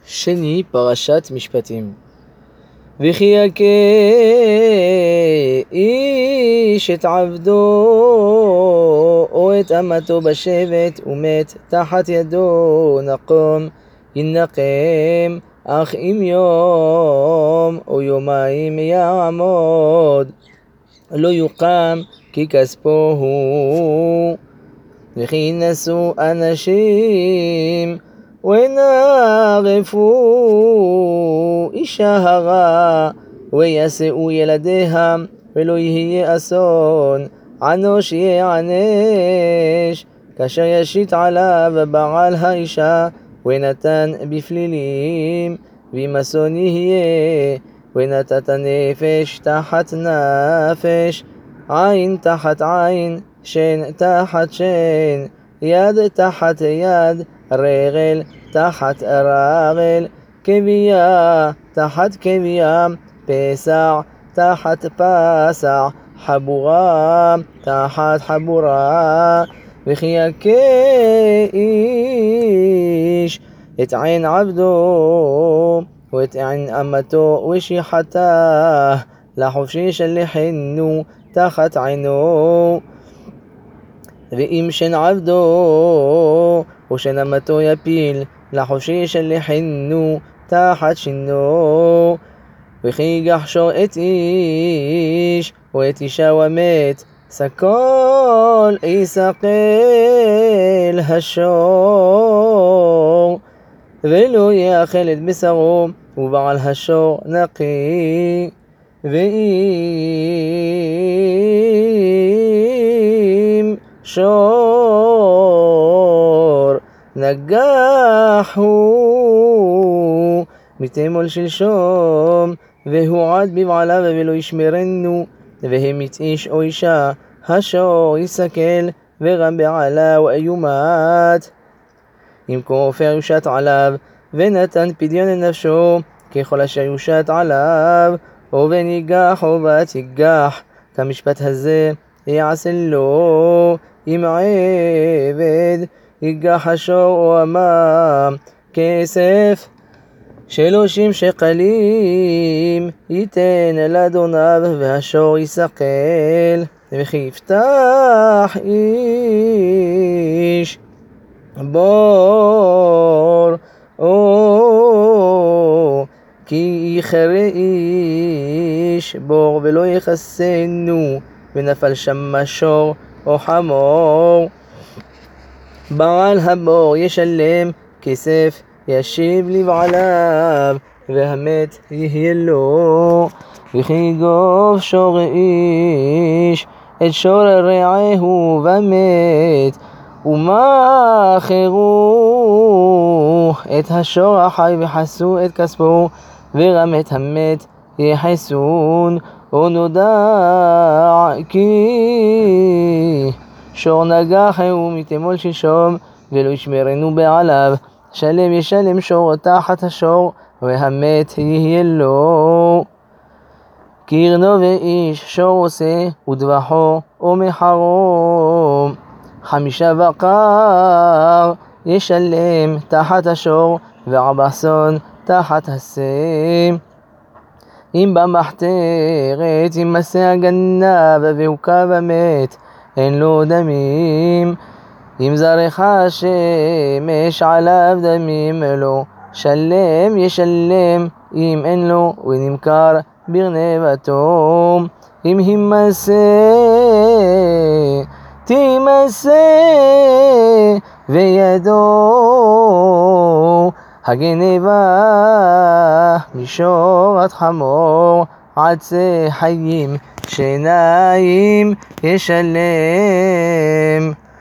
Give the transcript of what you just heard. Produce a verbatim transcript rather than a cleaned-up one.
שני, פרשת משפטים. וכי יכה איש את עבדו או את אמתו בשבט ומת תחת ידו נקום ינקם, אך אם יום או יומיים יעמוד לא יוקם כי כספו הוא. וכי ינסו אנשים ונערפו אישה הרה וישאו ילדיה ולא יהיה אסון, ענוש יענש כאשר ישית עליו בעל האישה ונתן בפלילים, ואם אסון יהיה ונתת נפש תחת נפש, עין תחת עין, שן תחת שן, יד תחת יד, רגל תחת רגל, כבייה תחת כבייה, פסע תחת פסע, חבורה תחת חבורה. וכי יכה איש את עין עבדו ואת עין אמתו ושיחתה לחופשי ישלחנו תחת עינו, ואם שן עבדו ושן אמתו יפיל לחופשי ישלחנו תחת שינו. וכי ייגח שור את איש ואת אישה ומת, סקול יסקל השור ולא יאכל את בשרו, ובעל השור נקי. ואם שור נגח הוא מתמול שלשום והועד בבעליו ולא ישמרנו, והמית איש או אישה, השור יסקל וגם בעלה ואיומת. אם כופר יושת עליו ונתן פדיון לנפשו ככל אשר יושת עליו, ובניגח ובתיגח כמשפט הזה יעשה לו. אם עבד ייגח השור או אמה, כסף שלושים שקלים ייתן לאדוניו והשור יסקל. וכי יפתח איש בור או כי יכרה איש בור ולא יחסנו ונפל שם שור או חמור, בעל הבור ישלם כסף ישיב לבעליו והמת יהיה לו. וכי יגוף שור איש את שור רעהו ומת, ומכרו את השור החי וחסו את כספו, וגם את המת יחסון. ונודע כי שור נגחהו מתמול שלשום ולא ישמרנו בעליו, שלם ישלם שור תחת השור והמת יהיה לו. כי ירנוב איש שור עושה ודבחו או מחרו, חמישה בקר ישלם תחת השור וארבע צאן תחת הסם. אם במחתרת ימסה הגנב והוכה ומת, אין לו דמים. אם זרח השמש עליו דמים לו, שלם ישלם. אם אין לו ונמכר ברנבתו. אם ימסה תימסה וידו הגנבה משורת חמור, עצי חיים שניים ישלם.